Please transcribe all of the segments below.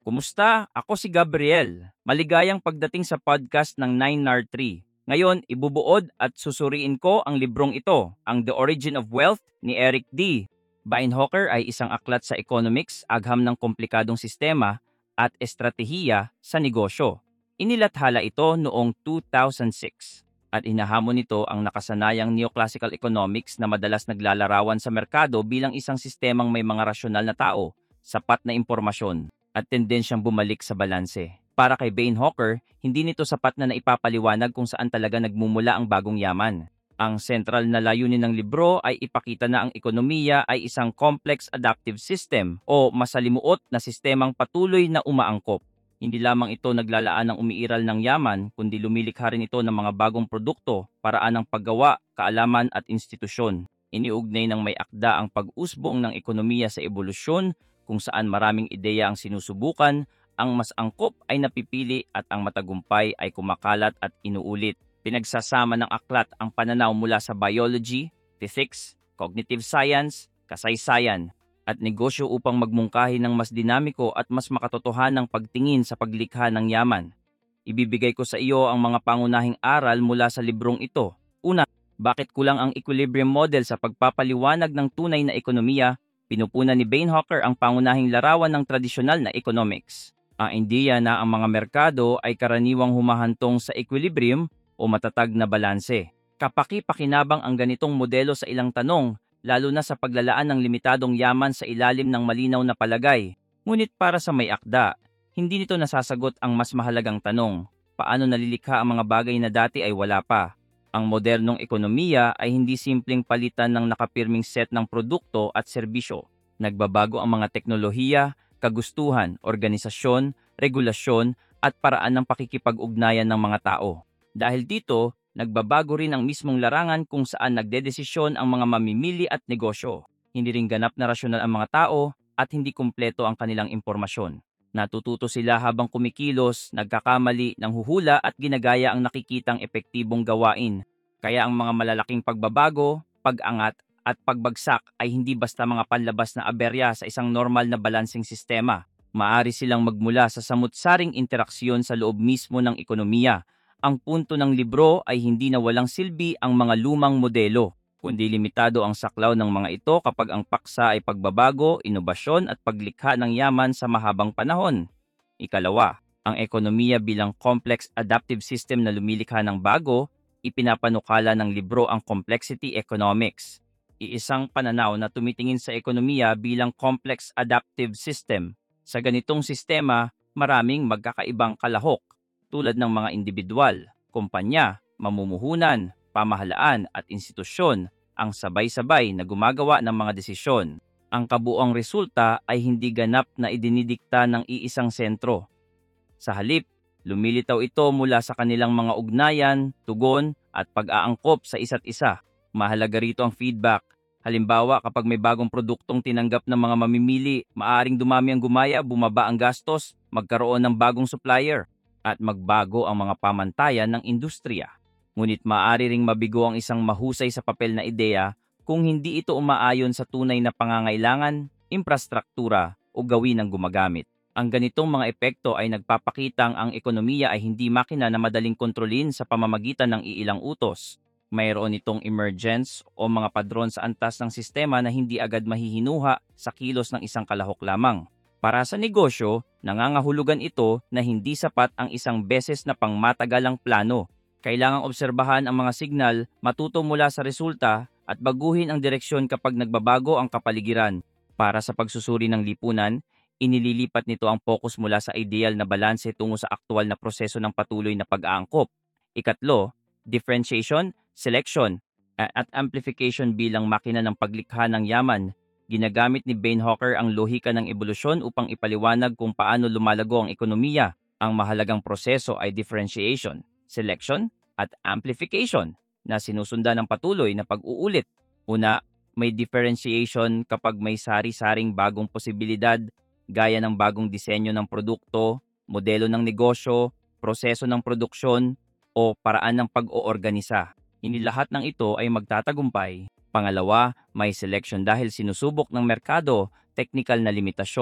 Kumusta? Ako si Gabriel. Maligayang pagdating sa podcast ng 9R3. Ngayon, ibubuod at susuriin ko ang librong ito, ang The Origin of Wealth ni Eric D. Beinhocker ay isang aklat sa economics, agham ng komplikadong sistema at estratehiya sa negosyo. Inilathala ito noong 2006 at hinahamon nito ang nakasanayang neoclassical economics na madalas naglalarawan sa merkado bilang isang sistemang may mga rasyonal na tao, sapat na impormasyon at tendensyang bumalik sa balanse. Para kay Beinhocker, hindi nito sapat na naipapaliwanag kung saan talaga nagmumula ang bagong yaman. Ang sentral na layunin ng libro ay ipakita na ang ekonomiya ay isang complex adaptive system o masalimuot na sistemang patuloy na umaangkop. Hindi lamang ito naglalaan ng umiiral ng yaman, kundi lumilikha rin ito ng mga bagong produkto, paraan ng paggawa, kaalaman at institusyon. Iniugnay ng may akda ang pag-usbong ng ekonomiya sa ebolusyon, kung saan maraming ideya ang sinusubukan, ang mas angkop ay napipili at ang matagumpay ay kumakalat at inuulit. Pinagsasama ng aklat ang pananaw mula sa biology, physics, cognitive science, kasaysayan, at negosyo upang magmungkahi ng mas dinamiko at mas makatotohanang pagtingin sa paglikha ng yaman. Ibibigay ko sa iyo ang mga pangunahing aral mula sa librong ito. Una, bakit kulang ang equilibrium model sa pagpapaliwanag ng tunay na ekonomiya? Pinupunan ni Beinhocker ang pangunahing larawan ng tradisyonal na economics. Ang ideya na ang mga merkado ay karaniwang humahantong sa equilibrium o matatag na balanse. Kapaki-pakinabang ang ganitong modelo sa ilang tanong, lalo na sa paglalaan ng limitadong yaman sa ilalim ng malinaw na palagay. Ngunit para sa may akda, hindi nito nasasagot ang mas mahalagang tanong, paano nalilikha ang mga bagay na dati ay wala pa? Ang modernong ekonomiya ay hindi simpleng palitan ng nakapirming set ng produkto at serbisyo. Nagbabago ang mga teknolohiya, kagustuhan, organisasyon, regulasyon at paraan ng pakikipag-ugnayan ng mga tao. Dahil dito, nagbabago rin ang mismong larangan kung saan nagdedesisyon ang mga mamimili at negosyo. Hindi rin ganap na rasyonal ang mga tao at hindi kumpleto ang kanilang impormasyon. Natututo sila habang kumikilos, nagkakamali, nanghuhula at ginagaya ang nakikitang epektibong gawain. Kaya ang mga malalaking pagbabago, pag-angat at pagbagsak ay hindi basta mga panlabas na aberya sa isang normal na balancing sistema. Maari silang magmula sa samut-saring interaksyon sa loob mismo ng ekonomiya. Ang punto ng libro ay hindi na walang silbi ang mga lumang modelo, kundi limitado ang saklaw ng mga ito kapag ang paksa ay pagbabago, inobasyon at paglikha ng yaman sa mahabang panahon. Ikalawa, ang ekonomiya bilang complex adaptive system na lumilikha ng bago, ipinapanukala ng libro ang complexity economics. Iisang pananaw na tumitingin sa ekonomiya bilang complex adaptive system. Sa ganitong sistema, maraming magkakaibang kalahok tulad ng mga individual, kumpanya, mamumuhunan, pamahalaan at institusyon ang sabay-sabay na gumagawa ng mga desisyon. Ang kabuuang resulta ay hindi ganap na idinidikta ng iisang sentro. Sa halip, lumilitaw ito mula sa kanilang mga ugnayan, tugon at pag-aangkop sa isa't isa. Mahalaga rito ang feedback. Halimbawa, kapag may bagong produktong tinanggap ng mga mamimili, maaring dumami ang gumaya, bumaba ang gastos, magkaroon ng bagong supplier, at magbago ang mga pamantayan ng industriya. Ngunit maaari ring mabigo ang isang mahusay sa papel na ideya kung hindi ito umaayon sa tunay na pangangailangan, infrastruktura o gawin ng gumagamit. Ang ganitong mga epekto ay nagpapakitang ang ekonomiya ay hindi makina na madaling kontrolin sa pamamagitan ng iilang utos. Mayroon itong emergence o mga padron sa antas ng sistema na hindi agad mahihinuha sa kilos ng isang kalahok lamang. Para sa negosyo, nangangahulugan ito na hindi sapat ang isang beses na pangmatagalang plano. Kailangang obserbahan ang mga signal, matuto mula sa resulta at baguhin ang direksyon kapag nagbabago ang kapaligiran. Para sa pagsusuri ng lipunan, inililipat nito ang focus mula sa ideal na balanse tungo sa aktual na proseso ng patuloy na pag-aangkop. Ikatlo, differentiation, selection, at amplification bilang makina ng paglikha ng yaman. Ginagamit ni Beinhocker ang lohika ng ebolusyon upang ipaliwanag kung paano lumalago ang ekonomiya. Ang mahalagang proseso ay differentiation, selection, at amplification na sinusundan ng patuloy na pag-uulit. Una, may differentiation kapag may sari-saring bagong posibilidad gaya ng bagong disenyo ng produkto, modelo ng negosyo, proseso ng produksyon, o paraan ng pag-oorganisa. Hindi lahat ng ito ay magtatagumpay. Pangalawa, may selection dahil sinusubok ng merkado, technical na limitasyon,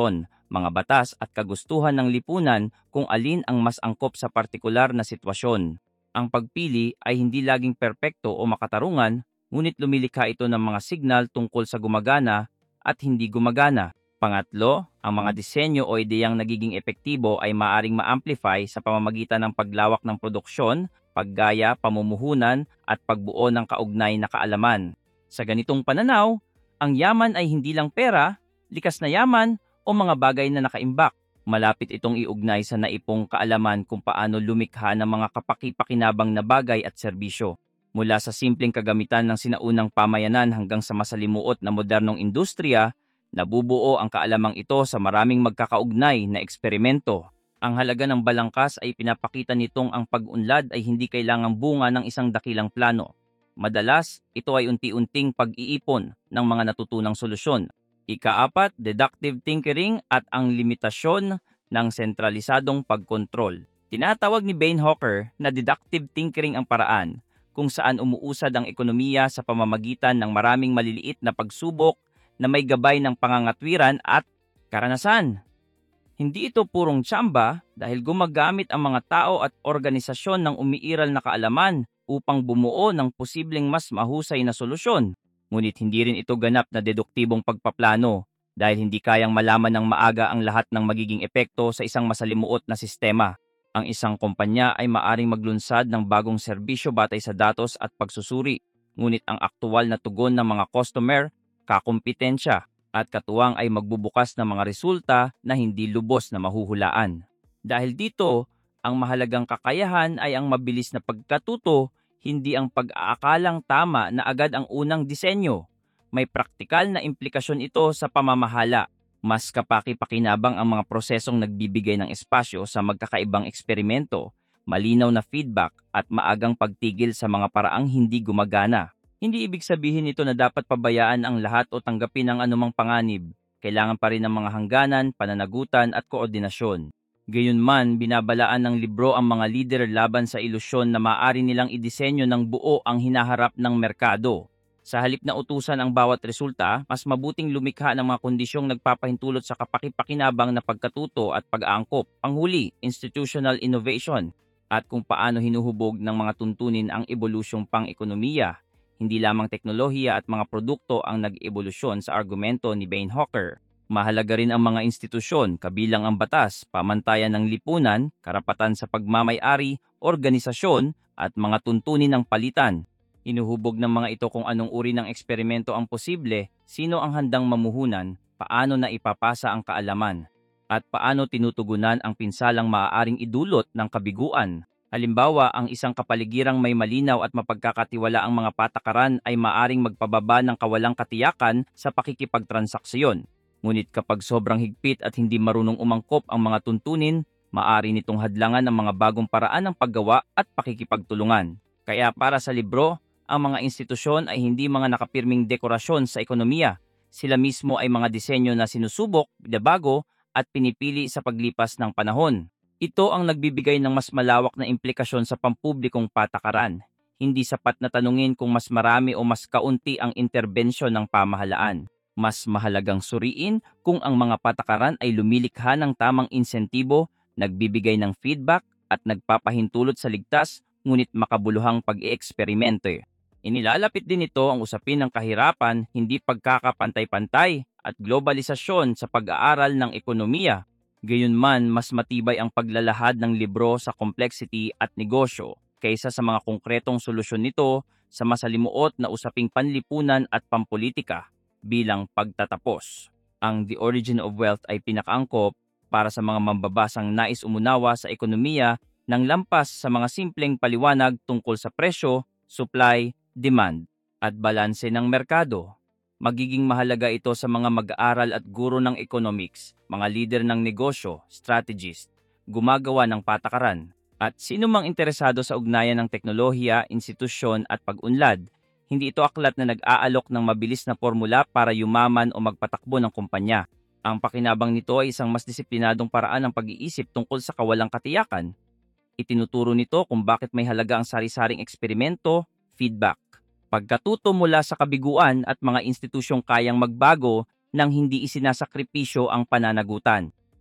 mga batas at kagustuhan ng lipunan kung alin ang mas angkop sa partikular na sitwasyon. Ang pagpili ay hindi laging perpekto o makatarungan, ngunit lumilikha ito ng mga signal tungkol sa gumagana at hindi gumagana. Pangatlo, ang mga disenyo o ideyang nagiging epektibo ay maaring ma-amplify sa pamamagitan ng paglawak ng produksyon, paggaya, pamumuhunan, at pagbuo ng kaugnay na kaalaman. Sa ganitong pananaw, ang yaman ay hindi lang pera, likas na yaman, o mga bagay na nakaimbak. Malapit itong iugnay sa naipong kaalaman kung paano lumikha ng mga kapaki-pakinabang na bagay at serbisyo. Mula sa simpleng kagamitan ng sinaunang pamayanan hanggang sa masalimuot na modernong industriya, nabubuo ang kaalamang ito sa maraming magkakaugnay na eksperimento. Ang halaga ng balangkas ay pinapakita nitong ang pag-unlad ay hindi kailangang bunga ng isang dakilang plano. Madalas, ito ay unti-unting pag-iipon ng mga natutunang solusyon. Ika-4, deductive tinkering at ang limitasyon ng sentralisadong pagkontrol. Tinatawag ni Bainhofer na deductive tinkering ang paraan kung saan umuusad ang ekonomiya sa pamamagitan ng maraming maliliit na pagsubok na may gabay ng pangangatwiran at karanasan. Hindi ito purong tsamba dahil gumagamit ang mga tao at organisasyon ng umiiral na kaalaman upang bumuo ng posibleng mas mahusay na solusyon. Ngunit hindi rin ito ganap na deduktibong pagpaplano dahil hindi kayang malaman ng maaga ang lahat ng magiging epekto sa isang masalimuot na sistema. Ang isang kumpanya ay maaring maglunsad ng bagong serbisyo batay sa datos at pagsusuri, ngunit ang aktual na tugon ng mga customer, kakumpetensya, at katuwang ay magbubukas ng mga resulta na hindi lubos na mahuhulaan. Dahil dito, ang mahalagang kakayahan ay ang mabilis na pagkatuto, hindi ang pag-aakalang tama na agad ang unang disenyo. May praktikal na implikasyon ito sa pamamahala. Mas kapaki-pakinabang ang mga prosesong nagbibigay ng espasyo sa magkakaibang eksperimento, malinaw na feedback at maagang pagtigil sa mga paraang hindi gumagana. Hindi ibig sabihin ito na dapat pabayaan ang lahat o tanggapin ang anumang panganib. Kailangan pa rin ng mga hangganan, pananagutan at koordinasyon. Gayunman, binabalaan ng libro ang mga lider laban sa ilusyon na maaari nilang idisenyo ng buo ang hinaharap ng merkado. Sa halip na utusan ang bawat resulta, mas mabuting lumikha ng mga kondisyong nagpapahintulot sa kapaki-pakinabang na pagkatuto at pag-aangkop. Panghuli, institutional innovation, at kung paano hinuhubog ng mga tuntunin ang evolusyong pang-ekonomiya. Hindi lamang teknolohiya at mga produkto ang nag-evolusyon sa argumento ni Bainhofer. Mahalaga rin ang mga institusyon, kabilang ang batas, pamantayan ng lipunan, karapatan sa pagmamay-ari, organisasyon, at mga tuntunin ng palitan. Hinuhubog ng mga ito kung anong uri ng eksperimento ang posible, sino ang handang mamuhunan, paano na ipapasa ang kaalaman, at paano tinutugunan ang pinsalang maaaring idulot ng kabiguan. Halimbawa, ang isang kapaligirang may malinaw at mapagkakatiwala ang mga patakaran ay maaring magpababa ng kawalang katiyakan sa pakikipagtransaksyon. Ngunit kapag sobrang higpit at hindi marunong umangkop ang mga tuntunin, maaari nitong hadlangan ang mga bagong paraan ng paggawa at pakikipagtulungan. Kaya para sa libro, ang mga institusyon ay hindi mga nakapirming dekorasyon sa ekonomiya. Sila mismo ay mga disenyo na sinusubok, binabago at pinipili sa paglipas ng panahon. Ito ang nagbibigay ng mas malawak na implikasyon sa pampublikong patakaran. Hindi sapat na tanungin kung mas marami o mas kaunti ang interbensyon ng pamahalaan. Mas mahalagang suriin kung ang mga patakaran ay lumilikha ng tamang insentibo, nagbibigay ng feedback at nagpapahintulot sa ligtas ngunit makabuluhang pag-eeksperimento. Inilalapit din ito ang usapin ng kahirapan, hindi pagkakapantay-pantay at globalisasyon sa pag-aaral ng ekonomiya. Gayunman, mas matibay ang paglalahad ng libro sa complexity at negosyo kaysa sa mga konkretong solusyon nito sa masalimuot na usaping panlipunan at pampolitika. Bilang pagtatapos, ang The Origin of Wealth ay pinakaangkop para sa mga mambabasang nais umunawa sa ekonomiya ng lampas sa mga simpleng paliwanag tungkol sa presyo, supply, demand, at balanse ng merkado. Magiging mahalaga ito sa mga mag-aaral at guro ng economics, mga leader ng negosyo, strategist, gumagawa ng patakaran, at sino mang interesado sa ugnayan ng teknolohiya, institusyon at pag-unlad. Hindi ito aklat na nag-aalok ng mabilis na formula para yumaman o magpatakbo ng kumpanya. Ang pakinabang nito ay isang mas disiplinadong paraan ng pag-iisip tungkol sa kawalang katiyakan. Itinuturo nito kung bakit may halaga ang sari-saring eksperimento, feedback, pagkatuto mula sa kabiguan at mga institusyong kayang magbago nang hindi isinasakripisyo ang pananagutan.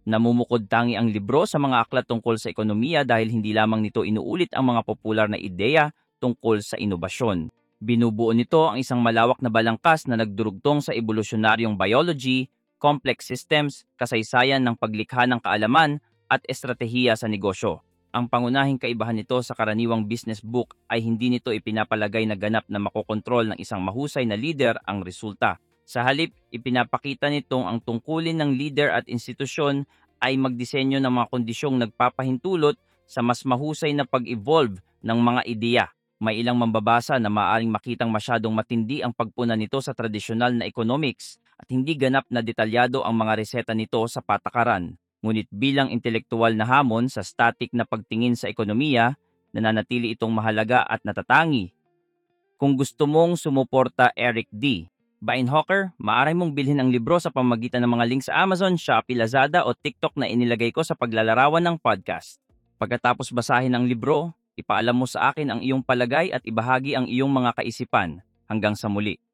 Namumukod tangi ang libro sa mga aklat tungkol sa ekonomiya dahil hindi lamang nito inuulit ang mga popular na ideya tungkol sa inobasyon. Binubuo nito ang isang malawak na balangkas na nagdurugtong sa evolusyonaryong biology, complex systems, kasaysayan ng paglikha ng kaalaman at estratehiya sa negosyo. Ang pangunahing kaibahan nito sa karaniwang business book ay hindi nito ipinapalagay na ganap na makokontrol ng isang mahusay na leader ang resulta. Sa halip, ipinapakita nitong ang tungkulin ng leader at institusyon ay magdisenyo ng mga kondisyong nagpapahintulot sa mas mahusay na pag-evolve ng mga ideya. May ilang mambabasa na maaaring makitang masyadong matindi ang pagpuna nito sa tradisyonal na economics at hindi ganap na detalyado ang mga reseta nito sa patakaran. Ngunit bilang intelektual na hamon sa static na pagtingin sa ekonomiya, nananatili itong mahalaga at natatangi. Kung gusto mong sumuporta Eric D. Beinhocker, maaari mong bilhin ang libro sa pamamagitan ng mga link sa Amazon, Shopee, Lazada o TikTok na inilagay ko sa paglalarawan ng podcast. Pagkatapos basahin ang libro, ipaalam mo sa akin ang iyong palagay at ibahagi ang iyong mga kaisipan. Hanggang sa muli.